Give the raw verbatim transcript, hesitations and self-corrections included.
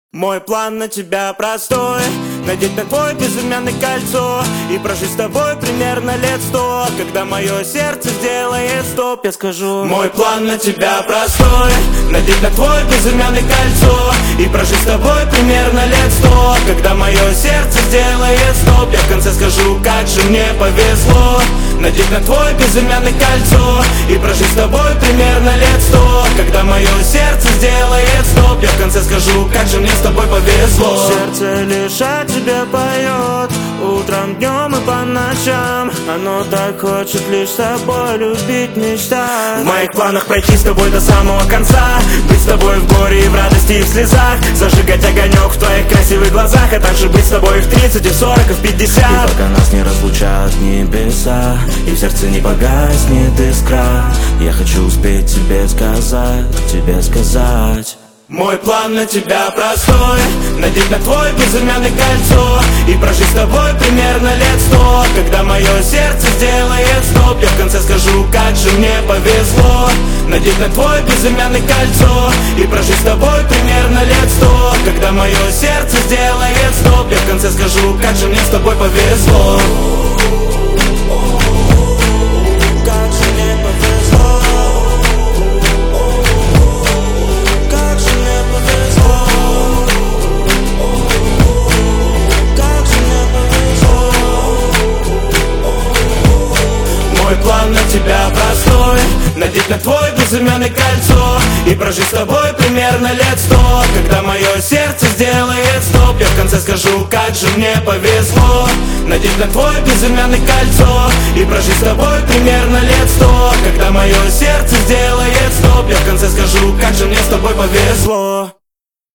Мой план на тебя простой: надеть на твой безымянный кольцо и прожить с тобой примерно лет сто. Когда мое сердце сделает стоп, я скажу: мой план на тебя простой: надеть на твой безымянный кольцо и прожить с тобой примерно лет сто. Когда мое сердце сделает стоп, я в конце скажу: как же мне повезло. Надеть на твой безымянный кольцо и прожить с тобой примерно лет сто. Когда мое сердце сделает стоп, я в конце скажу: как же мне с тобой повезло. Сердце лишь о тебе поет утром, днем и по ночам. Оно так хочет лишь с тобой любить, мечтать. В моих планах пройти с тобой до самого конца, быть с тобой в горе и в радости и в слезах, зажигать огонек в твоих красивых глазах, а также быть с тобой в тридцать, и в сорок, и в пятьдесят. И пока нас не разлучают небеса и в сердце не погаснет искра, я хочу успеть тебе сказать, тебе сказать. Мой план на тебя простой: надеть на твой безымянный кольцо и прожить с тобой примерно лет сто. Когда мое сердце сделает стоп, я в конце скажу: как же мне повезло. Надеть на твой безымянный кольцо и прожить с тобой примерно лет сто. Когда мое сердце сделает стоп, я в конце скажу: как же мне с тобой повезло. Мой план на тебя простой: надеть на твой безымянный кольцо и прожить с тобой примерно лет сто. Когда мое сердце сделает стоп, я в конце скажу: как же мне повезло. Надеть на твой безымянный кольцо и прожить с тобой примерно лет сто. Когда мое сердце сделает стоп, я в конце скажу: как же мне с тобой повезло.